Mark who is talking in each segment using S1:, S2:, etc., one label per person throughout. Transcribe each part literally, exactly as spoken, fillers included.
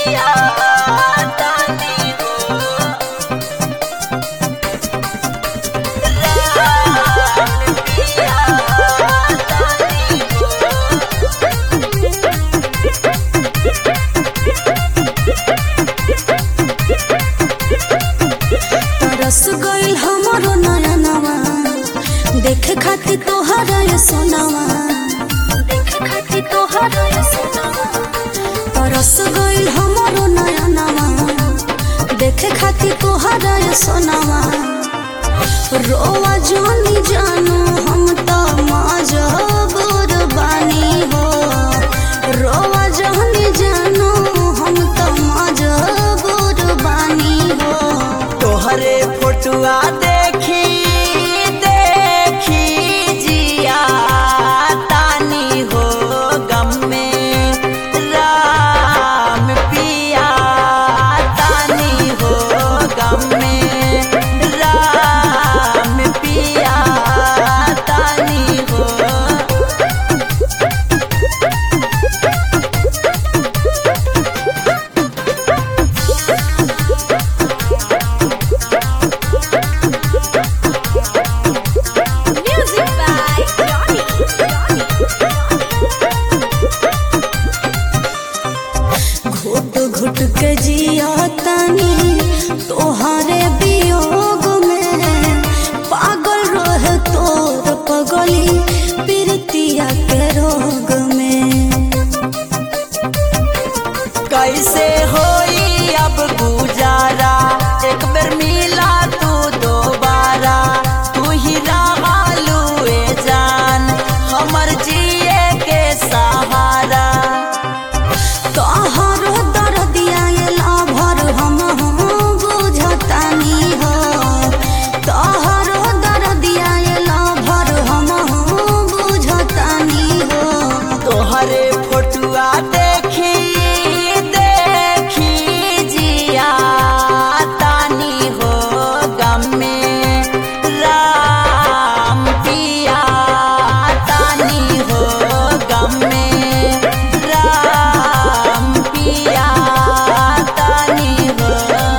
S1: पिया तानी हो राम पिया तानी हो।
S2: तरस गइल हमरो नयनवा देखे खातिर तोहरा ये सोनावा देखे खातिर तोहरा ये सोनावा। तरस गइल हमरो नयनवा देखे खातिर तोहरा ये सोनावा। रोवा जोनी जानू हम तो मजबूर बानी हो। रोवा जोनी जानू हम तो मजबूर बानी हो।
S1: तोहरे फोटुआ देखी देखी जिया तानी हो गम में राम पिया तानी हो गम में राम पिया तानी हो।
S2: Music by Johnny. घुट घुट के जिया तनी तोहरे वियोग में। पागल रहे तोर पगली प्रीतिया के रोग में।
S1: कैसे होई अब गुजारा एक बेर मिला तू दोबारा। तू ही रहलू ए जान हमर जिए के सहारा।
S2: तोहरो दर्दिया एला भर हम बुझतानी हो। तोहरो दर्दिया एला भर हम बुझतानी हो।
S1: तोहरे फोटुआ देखी देखी जिया तानी हो गम में राम पिया तानी हो गम में राम पिया तानी हो।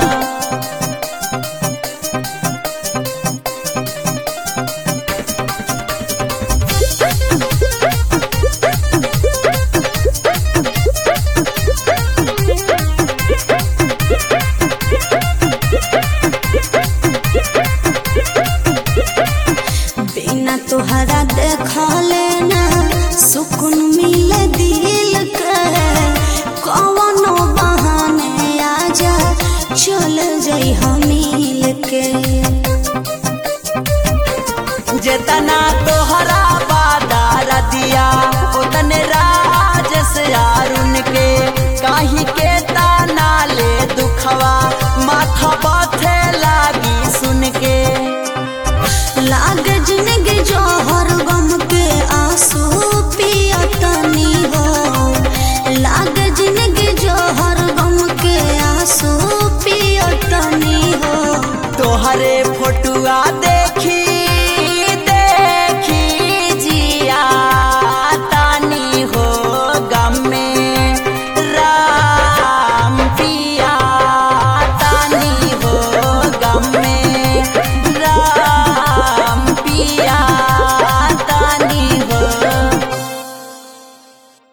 S2: बिना तोहरा देखले ना सुकून मिले दिल के। कवनो बहाने आजा चल जाई हम मिल के।
S1: जेतना